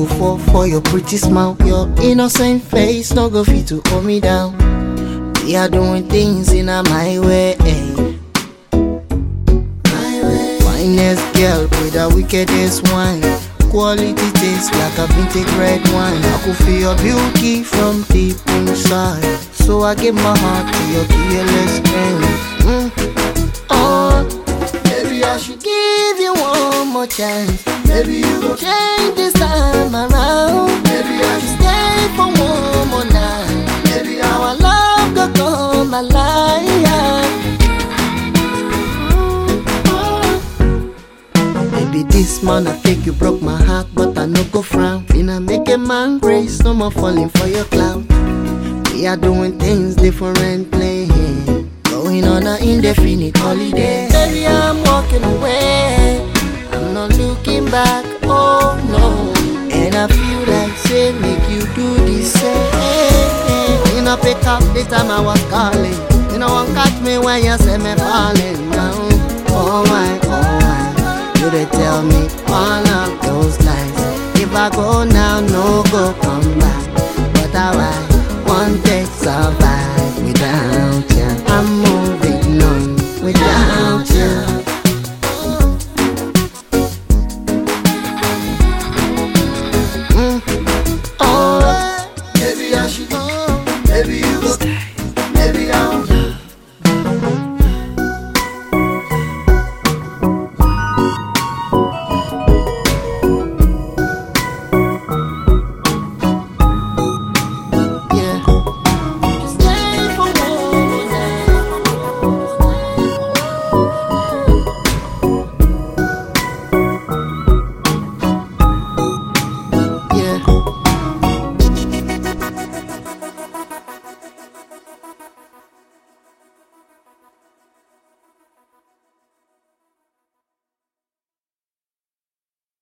fall for your pretty smile. Your innocent face no go fit to hold me down. We are doing things in a my way. Finest girl with the wickedest wine. Quality taste like a vintage red wine. I could feel your beauty from deep inside, so I give my heart to your careless hand. Oh, baby, I should give you one more chance. Maybe you go change this time around. Maybe I should stay for one more night. Maybe our love go come alive. Baby, this man I think you broke my heart, but I no go frown. Finna make a man grace, no more falling for your clout. We are doing things differently, going on an indefinite holiday. Baby, I'm walking away, I'm not looking back, oh no. And I feel like say make you do the same. You know pick up the time I was calling. You know one catch me when you say me falling down. Oh my, oh my. You they tell me all of those lies. If I go now, no go